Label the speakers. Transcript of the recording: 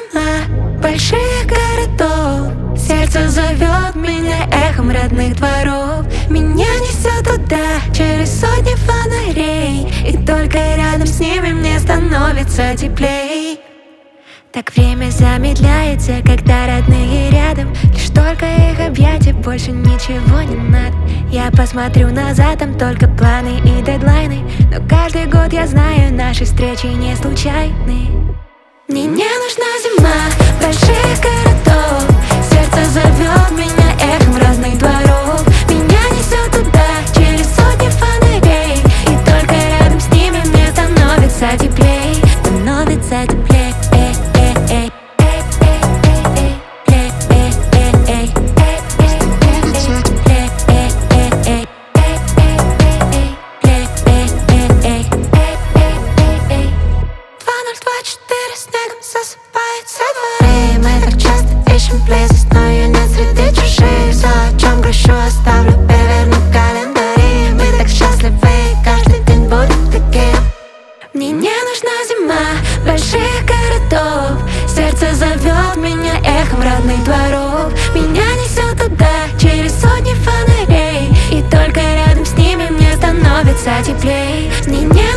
Speaker 1: зима больших городов. Сердце зовет меня эхом родных дворов. Меня несет туда через сотни фонарей, и только рядом с ними мне становится теплей. Так время замедляется, когда родные рядом. Лишь только их объятия, больше ничего не надо. Я посмотрю назад, там только планы и дедлайны. Но каждый год я знаю, наши встречи не случайны. Мне не нужна зима больших городов. Сердце зовет меня эхом разных дворов. Меня несет туда через сотни фонарей, и только рядом с ними мне становится теплей. Становится теплей. Засыпает со дворы. Мы так часто ищем близость, но ее нет среди чужих. Все, о чем грущу, оставлю, переверну календари. Мы так счастливы, каждый день будет таким. Мне не нужна зима больших городов. Сердце зовет меня эхом родных дворов. Меня несет туда через сотни фонарей, и только рядом с ними мне становится теплей. Мне не